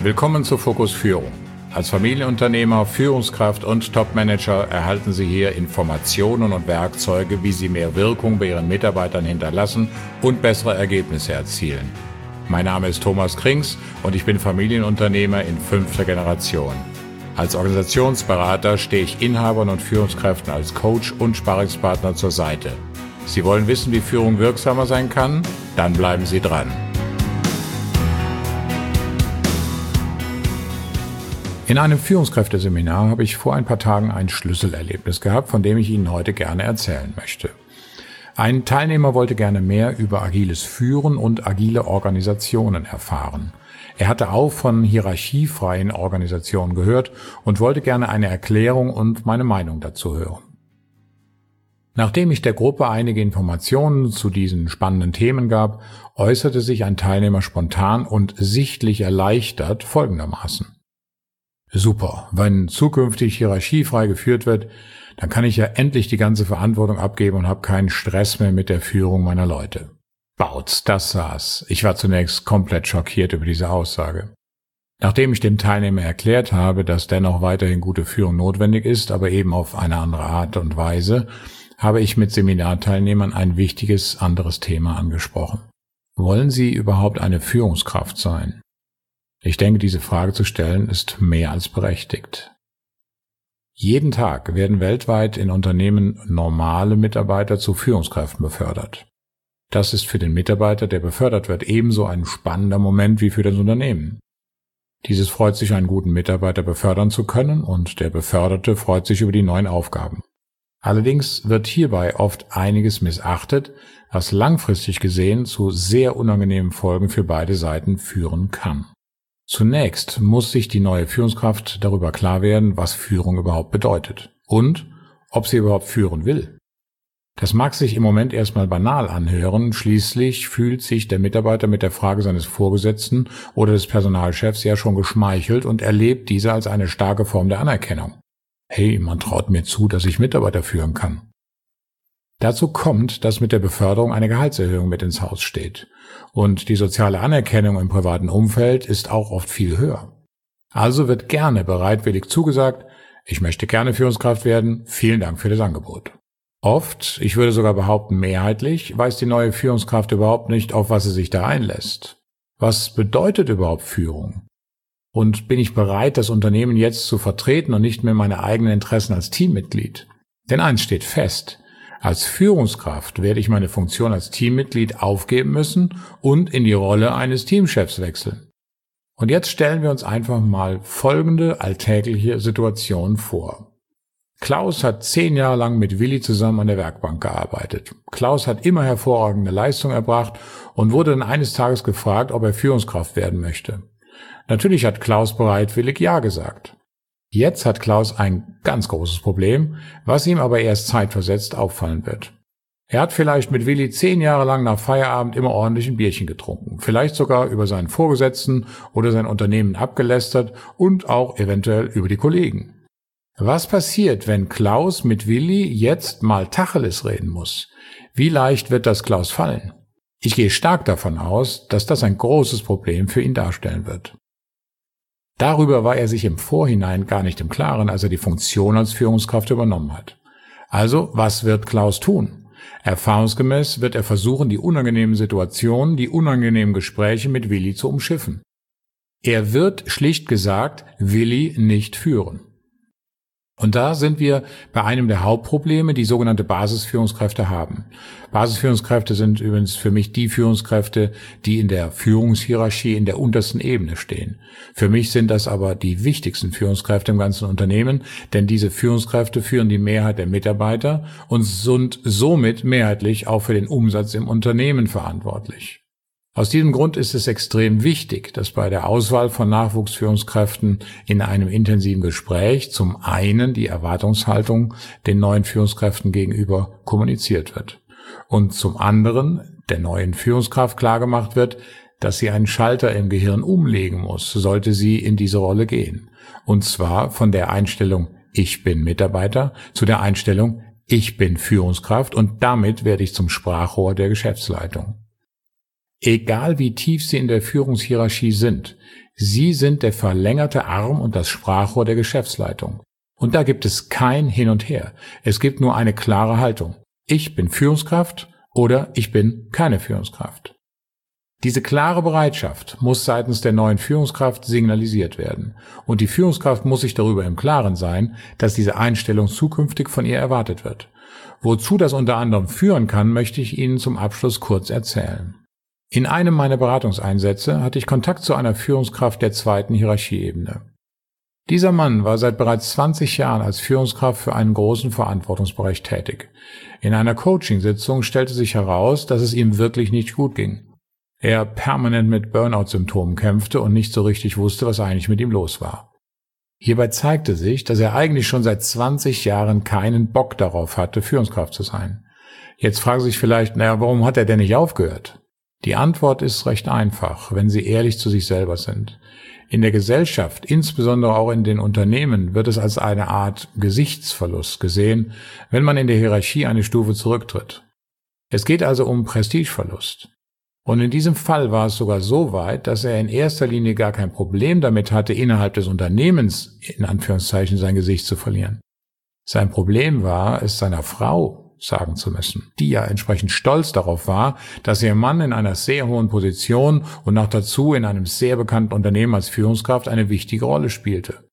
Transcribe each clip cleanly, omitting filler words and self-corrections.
Willkommen zu Fokus Führung. Als Familienunternehmer, Führungskraft und Topmanager erhalten Sie hier Informationen und Werkzeuge, wie Sie mehr Wirkung bei Ihren Mitarbeitern hinterlassen und bessere Ergebnisse erzielen. Mein Name ist Thomas Krings und ich bin Familienunternehmer in 5. Generation. Als Organisationsberater stehe ich Inhabern und Führungskräften als Coach und Sparringspartner zur Seite. Sie wollen wissen, wie Führung wirksamer sein kann? Dann bleiben Sie dran. In einem Führungskräfteseminar habe ich vor ein paar Tagen ein Schlüsselerlebnis gehabt, von dem ich Ihnen heute gerne erzählen möchte. Ein Teilnehmer wollte gerne mehr über agiles Führen und agile Organisationen erfahren. Er hatte auch von hierarchiefreien Organisationen gehört und wollte gerne eine Erklärung und meine Meinung dazu hören. Nachdem ich der Gruppe einige Informationen zu diesen spannenden Themen gab, äußerte sich ein Teilnehmer spontan und sichtlich erleichtert folgendermaßen: Super, wenn zukünftig hierarchiefrei geführt wird, dann kann ich ja endlich die ganze Verantwortung abgeben und habe keinen Stress mehr mit der Führung meiner Leute. Bautz, das saß. Ich war zunächst komplett schockiert über diese Aussage. Nachdem ich dem Teilnehmer erklärt habe, dass dennoch weiterhin gute Führung notwendig ist, aber eben auf eine andere Art und Weise, habe ich mit Seminarteilnehmern ein wichtiges anderes Thema angesprochen. Wollen Sie überhaupt eine Führungskraft sein? Ich denke, diese Frage zu stellen ist mehr als berechtigt. Jeden Tag werden weltweit in Unternehmen normale Mitarbeiter zu Führungskräften befördert. Das ist für den Mitarbeiter, der befördert wird, ebenso ein spannender Moment wie für das Unternehmen. Dieses freut sich, einen guten Mitarbeiter befördern zu können, und der Beförderte freut sich über die neuen Aufgaben. Allerdings wird hierbei oft einiges missachtet, was langfristig gesehen zu sehr unangenehmen Folgen für beide Seiten führen kann. Zunächst muss sich die neue Führungskraft darüber klar werden, was Führung überhaupt bedeutet und ob sie überhaupt führen will. Das mag sich im Moment erstmal banal anhören, schließlich fühlt sich der Mitarbeiter mit der Frage seines Vorgesetzten oder des Personalchefs ja schon geschmeichelt und erlebt diese als eine starke Form der Anerkennung. Hey, man traut mir zu, dass ich Mitarbeiter führen kann. Dazu kommt, dass mit der Beförderung eine Gehaltserhöhung mit ins Haus steht. Und die soziale Anerkennung im privaten Umfeld ist auch oft viel höher. Also wird gerne bereitwillig zugesagt: Ich möchte gerne Führungskraft werden, vielen Dank für das Angebot. Oft, ich würde sogar behaupten mehrheitlich, weiß die neue Führungskraft überhaupt nicht, auf was sie sich da einlässt. Was bedeutet überhaupt Führung? Und bin ich bereit, das Unternehmen jetzt zu vertreten und nicht mehr meine eigenen Interessen als Teammitglied? Denn eins steht fest: Als Führungskraft werde ich meine Funktion als Teammitglied aufgeben müssen und in die Rolle eines Teamchefs wechseln. Und jetzt stellen wir uns einfach mal folgende alltägliche Situation vor. Klaus hat 10 Jahre lang mit Willi zusammen an der Werkbank gearbeitet. Klaus hat immer hervorragende Leistung erbracht und wurde dann eines Tages gefragt, ob er Führungskraft werden möchte. Natürlich hat Klaus bereitwillig Ja gesagt. Jetzt hat Klaus ein ganz großes Problem, was ihm aber erst zeitversetzt auffallen wird. Er hat vielleicht mit Willi 10 Jahre lang nach Feierabend immer ordentlich ein Bierchen getrunken, vielleicht sogar über seinen Vorgesetzten oder sein Unternehmen abgelästert und auch eventuell über die Kollegen. Was passiert, wenn Klaus mit Willi jetzt mal Tacheles reden muss? Wie leicht wird das Klaus fallen? Ich gehe stark davon aus, dass das ein großes Problem für ihn darstellen wird. Darüber war er sich im Vorhinein gar nicht im Klaren, als er die Funktion als Führungskraft übernommen hat. Also, was wird Klaus tun? Erfahrungsgemäß wird er versuchen, die unangenehmen Situationen, die unangenehmen Gespräche mit Willi zu umschiffen. Er wird schlicht gesagt Willi nicht führen. Und da sind wir bei einem der Hauptprobleme, die sogenannte Basisführungskräfte haben. Basisführungskräfte sind übrigens für mich die Führungskräfte, die in der Führungshierarchie in der untersten Ebene stehen. Für mich sind das aber die wichtigsten Führungskräfte im ganzen Unternehmen, denn diese Führungskräfte führen die Mehrheit der Mitarbeiter und sind somit mehrheitlich auch für den Umsatz im Unternehmen verantwortlich. Aus diesem Grund ist es extrem wichtig, dass bei der Auswahl von Nachwuchsführungskräften in einem intensiven Gespräch zum einen die Erwartungshaltung den neuen Führungskräften gegenüber kommuniziert wird und zum anderen der neuen Führungskraft klargemacht wird, dass sie einen Schalter im Gehirn umlegen muss, sollte sie in diese Rolle gehen. Und zwar von der Einstellung Ich bin Mitarbeiter zu der Einstellung Ich bin Führungskraft und damit werde ich zum Sprachrohr der Geschäftsleitung. Egal wie tief Sie in der Führungshierarchie sind, Sie sind der verlängerte Arm und das Sprachrohr der Geschäftsleitung. Und da gibt es kein Hin und Her. Es gibt nur eine klare Haltung. Ich bin Führungskraft oder ich bin keine Führungskraft. Diese klare Bereitschaft muss seitens der neuen Führungskraft signalisiert werden. Und die Führungskraft muss sich darüber im Klaren sein, dass diese Einstellung zukünftig von ihr erwartet wird. Wozu das unter anderem führen kann, möchte ich Ihnen zum Abschluss kurz erzählen. In einem meiner Beratungseinsätze hatte ich Kontakt zu einer Führungskraft der 2. Hierarchieebene. Dieser Mann war seit bereits 20 Jahren als Führungskraft für einen großen Verantwortungsbereich tätig. In einer Coaching-Sitzung stellte sich heraus, dass es ihm wirklich nicht gut ging. Er permanent mit Burnout-Symptomen kämpfte und nicht so richtig wusste, was eigentlich mit ihm los war. Hierbei zeigte sich, dass er eigentlich schon seit 20 Jahren keinen Bock darauf hatte, Führungskraft zu sein. Jetzt fragen Sie sich vielleicht, warum hat er denn nicht aufgehört? Die Antwort ist recht einfach, wenn Sie ehrlich zu sich selber sind. In der Gesellschaft, insbesondere auch in den Unternehmen, wird es als eine Art Gesichtsverlust gesehen, wenn man in der Hierarchie eine Stufe zurücktritt. Es geht also um Prestigeverlust. Und in diesem Fall war es sogar so weit, dass er in erster Linie gar kein Problem damit hatte, innerhalb des Unternehmens, in Anführungszeichen, sein Gesicht zu verlieren. Sein Problem war, es seiner Frau sagen zu müssen, die ja entsprechend stolz darauf war, dass ihr Mann in einer sehr hohen Position und noch dazu in einem sehr bekannten Unternehmen als Führungskraft eine wichtige Rolle spielte.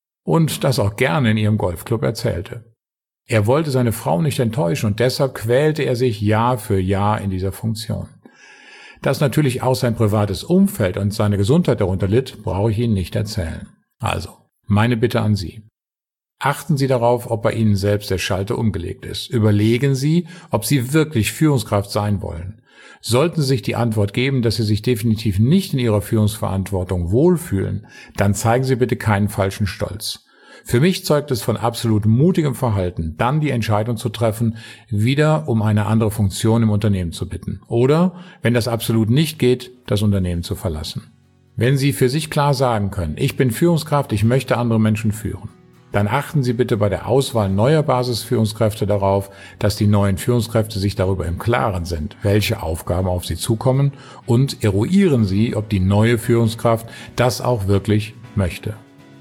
Und das auch gerne in ihrem Golfclub erzählte. Er wollte seine Frau nicht enttäuschen und deshalb quälte er sich Jahr für Jahr in dieser Funktion. Dass natürlich auch sein privates Umfeld und seine Gesundheit darunter litt, brauche ich Ihnen nicht erzählen. Also, meine Bitte an Sie. Achten Sie darauf, ob bei Ihnen selbst der Schalter umgelegt ist. Überlegen Sie, ob Sie wirklich Führungskraft sein wollen. Sollten Sie sich die Antwort geben, dass Sie sich definitiv nicht in Ihrer Führungsverantwortung wohlfühlen, dann zeigen Sie bitte keinen falschen Stolz. Für mich zeugt es von absolut mutigem Verhalten, dann die Entscheidung zu treffen, wieder um eine andere Funktion im Unternehmen zu bitten. Oder, wenn das absolut nicht geht, das Unternehmen zu verlassen. Wenn Sie für sich klar sagen können, ich bin Führungskraft, ich möchte andere Menschen führen, dann achten Sie bitte bei der Auswahl neuer Basisführungskräfte darauf, dass die neuen Führungskräfte sich darüber im Klaren sind, welche Aufgaben auf sie zukommen, und eruieren Sie, ob die neue Führungskraft das auch wirklich möchte.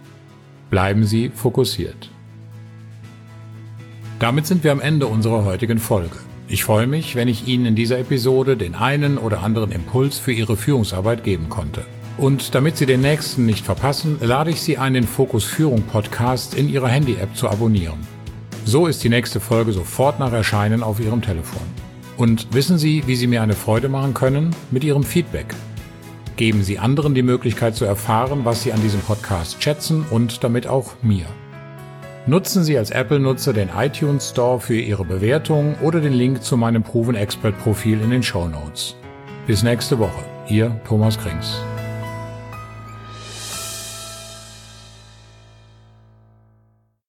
Bleiben Sie fokussiert. Damit sind wir am Ende unserer heutigen Folge. Ich freue mich, wenn ich Ihnen in dieser Episode den einen oder anderen Impuls für Ihre Führungsarbeit geben konnte. Und damit Sie den nächsten nicht verpassen, lade ich Sie ein, den Fokus Führung Podcast in Ihrer Handy-App zu abonnieren. So ist die nächste Folge sofort nach Erscheinen auf Ihrem Telefon. Und wissen Sie, wie Sie mir eine Freude machen können? Mit Ihrem Feedback. Geben Sie anderen die Möglichkeit zu erfahren, was Sie an diesem Podcast schätzen und damit auch mir. Nutzen Sie als Apple-Nutzer den iTunes Store für Ihre Bewertung oder den Link zu meinem Proven Expert Profil in den Shownotes. Bis nächste Woche. Ihr Thomas Krings.